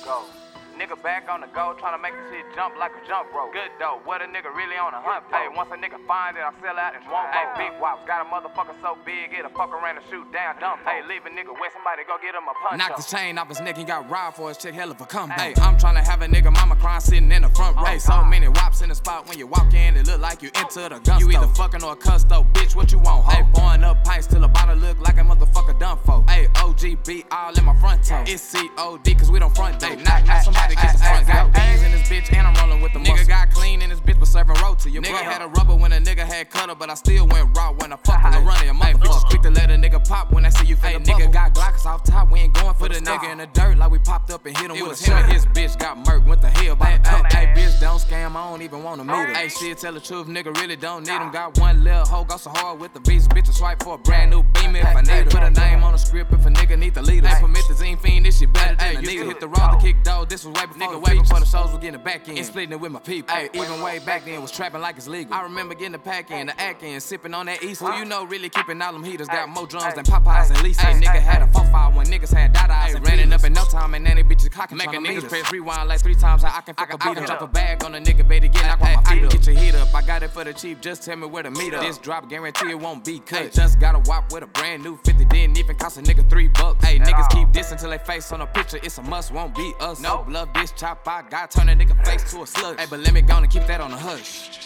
go. Nigga back on the go, tryna make the shit jump like a jump rope. Good though, what a nigga really on a hunt for. Hey, once a nigga find it, I sell out and won't. Hey, big wops, got a motherfucker so big, it'll fuck around and shoot down dump. Hey, leave a nigga where somebody go get him a punch. Knocked his chain off his neck and got robbed for his chick, hell of a comeback. Hey, I'm tryna have a nigga mama crying sitting in the front row. Hey, so many wops in the spot when you walk in, it look like you into the gun. You either fucking or a custo, bitch, what you want, ho? Hey, pouring up pints till the bottle look like a motherfucker done for. Hey, OGB all in my front toe. It's COD cause we don't front day. Not somebody get the front go. Beans in this bitch and I'm rolling with the muscle. Nigga got clean in this bitch but serving road to your nigga brother. Had a rubber when a nigga had cutter, but I still went raw when I fucked the running. Your motherfuckers quick to let a nigga pop when I see you feel nigga got Glocks off top, we ain't going for the nigga in the dirt like we popped up and hit him with a shot. His bitch got murked, went the hell by the cup. Hey, bitch don't scam, I don't even wanna meet her. Hey, shit tell the truth, nigga really don't need him. Got one little hoe, go so hard with the beast, bitch a swipe for a brand new beam if I need her. Put a name on the script if a nigga need the leader. Hey, permit the zine fiend, this shit better than a nigga. Hit the road to kick dog, this was way before nigga, way before the shows was getting the back in. And splitting it with my people. Hey, even way back then was trapping like it's legal. I remember getting the pack in, the act in, sipping on that East. Who you know really keeping all them heaters. Got more drums than Popeyes and Lisa. Hey, nigga had a 4-5 when niggas had dot-eyes. Ran it up in no time and then they bitches clocking. Making niggas press rewind like 3 times. I can fuck a beat him. Drop a bag on a nigga, baby, get knocked on my feet up. Get your heat up, I got it for the cheap, just tell me where to meet up. This drop guarantee it won't be cut. Just got a wop with a brand new 50, didn't even cost a nigga $3. Hey, niggas keep dissing till they face on a picture, it's a must, won't be us. No blood, bitch, chop, I got turn a nigga face to a slug. Hey, but let me go and keep that on the hush.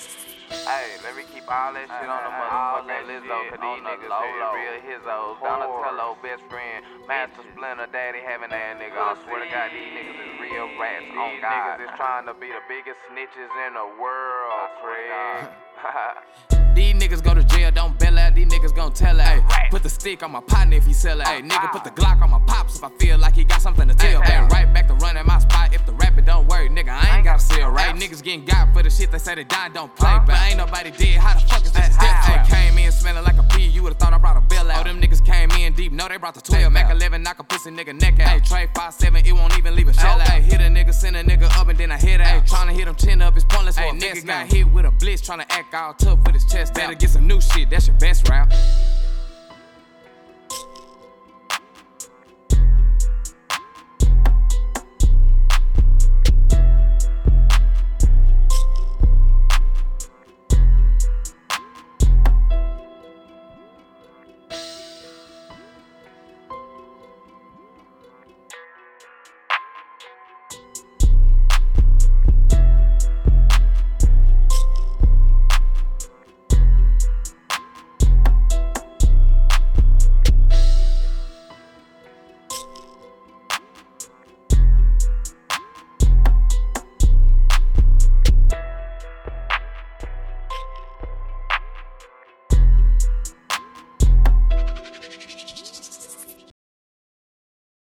Hey, let me keep all that shit on the motherfucking Lizzo, cause these niggas is real hizzos. Donatello, best friend, Master Splinter, daddy having that nigga. I swear to God, these niggas is real rats. These niggas is trying to be the biggest snitches in the world, Fred. These niggas go to jail, don't bail out, these niggas gon' tell out. Hey, put the stick on my partner if he sell it. Hey, nigga, put the Glock on my pops if I feel like he got something to tell. Hey, right back to running my spot if the rapping don't work, nigga, I ain't gotta sell right. Hey, niggas getting got for the shit they say they dying, don't play. But ain't nobody dead, how the fuck is this a death trap? Came in smelling like a pea, you would've thought I brought a bill out. Oh, them niggas came in deep, no, they brought the 12. Mac 11, knock a pussy nigga neck out. Hey, Trey 5'7", it won't even leave a shell out. Hey, hit a nigga, send a nigga up and then I hit out. Hey, tryna hit him chin up, it's pointless for a nigga got hit with a blitz, tryna act all tough with his chest. Better get some new shit, that's your best route.